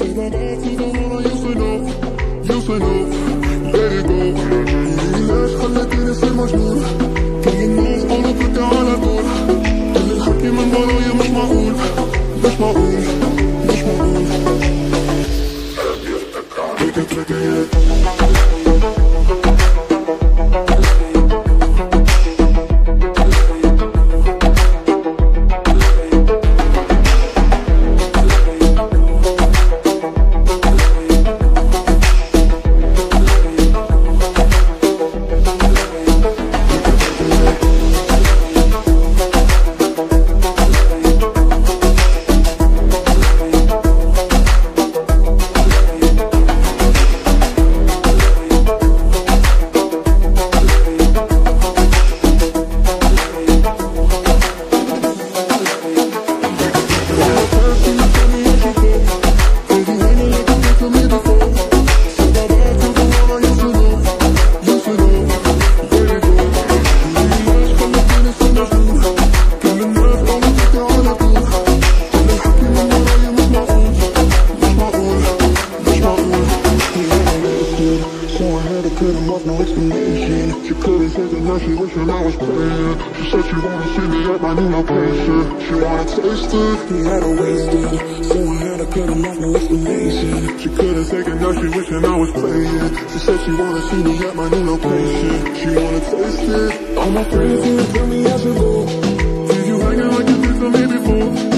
Say bye-bye to the one I used to know. Used to know. Let it go. ليش خلتيني أصير مجنون؟ كل الناس قالوا كنت على طول. كل الحكي من ورايا مش معقول. مش معقول. مش معقول. No explanation. She couldn't take it, now she wishing I was playing. She said she wanna see me at my new location. She wanna taste it, he had her wasted. So I had to cut him off, no explanation. She couldn't take it, now she wishing I was playing. She said she wanna see me at my new location. She wanna taste it. All my friends here tell me I should go. Did you hanging like you did to me before?